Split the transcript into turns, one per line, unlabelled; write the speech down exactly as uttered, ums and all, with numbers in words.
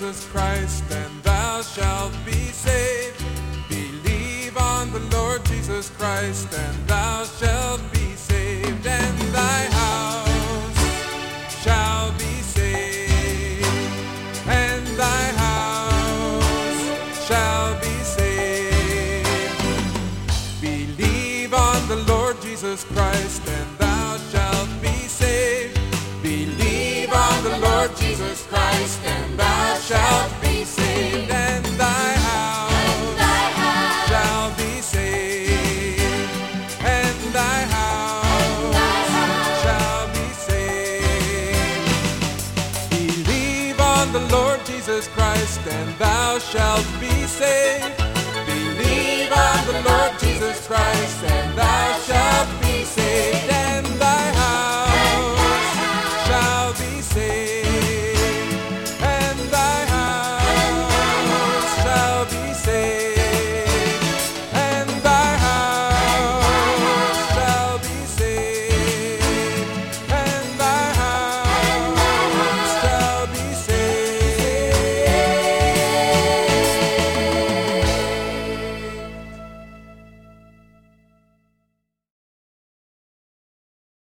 Jesus Christ, and thou shalt be saved. Believe on the Lord Jesus Christ, and thou shalt be saved, and thy house shall be saved, and thy house shall be saved. Believe on the Lord Jesus Christ, and thou shalt be saved. Believe on the Lord Jesus Christ, and thou shalt be saved, and thy house,
and thy house
shall be saved, and thy house,
and thy house
shall be saved. Believe on the Lord Jesus Christ, and thou shalt be saved. Believe on the Lord Jesus Christ, and thou shalt